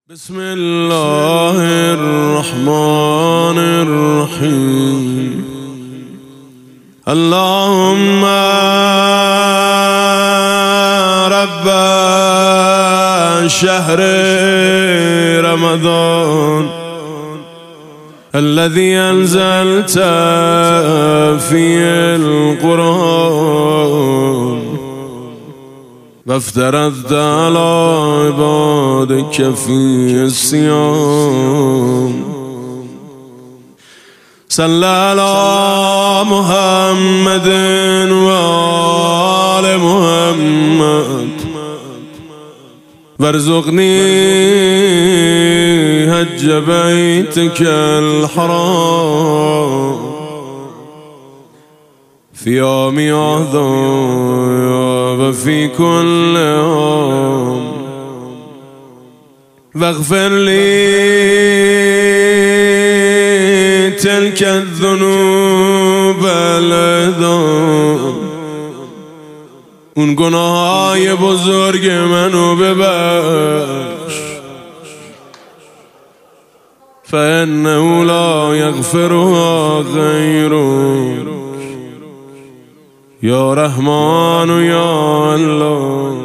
بسم الله الرحمن الرحيم. اللهم رب شهر رمضان الذي أنزلت فيه القرآن وافترضت على عبادك فيه الصيام، صل على محمد وآل محمد وارزقني حج بيتك الحرام في يوم هذا وفي كل يوم، واغفر لي تلك الذنوب العظام، اون گناههای بزرگ منو ببخش، فإنه لا يغفرها غيرك یا رحمان یا الله.